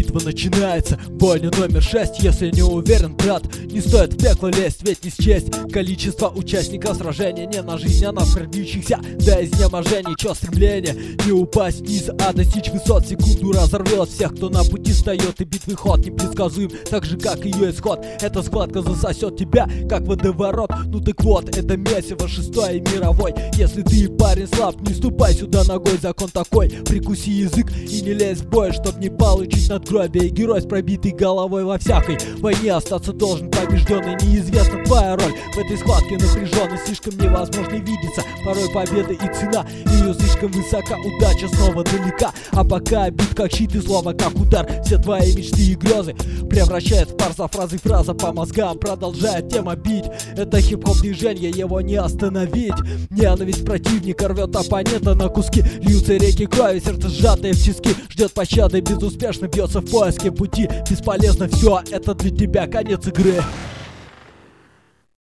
Битва начинается, бойня номер 6. Если не уверен, брат, не стоит в пекло лезть, ведь не счесть количество участников сражения. Не на жизнь, а на смердящихся до изнеможения. Чё стремление? Не упасть вниз, а достичь высот. Секунду разорвет всех, кто на пути встает. И битвы ход непредсказуем, так же как ее исход. Эта схватка засосет тебя, как водоворот. Ну так вот, это месиво 6-й мировой. Если ты, парень, слаб, не ступай сюда ногой. Закон такой, прикуси язык и не лезь в бой, чтоб не получить надгробие. Герой с пробитой головой во всякой войне остаться должен побежденный. Неизвестна твоя роль в этой схватке напряженной. Слишком невозможно видеться порой победа и цена ее слишком высока. Удача снова далека, а пока бит как щит и слово как удар. Все твои мечты и грезы превращает в пар за фразой. Фраза по мозгам продолжает тема бить. Это хип-хоп движение, его не остановить. Ненависть противника рвет оппонента на куски. Льются реки крови, сердце сжатое в тиски. Ждет пощады, безуспешно бьется в поиске пути. Бесполезно все, это для тебя конец игры.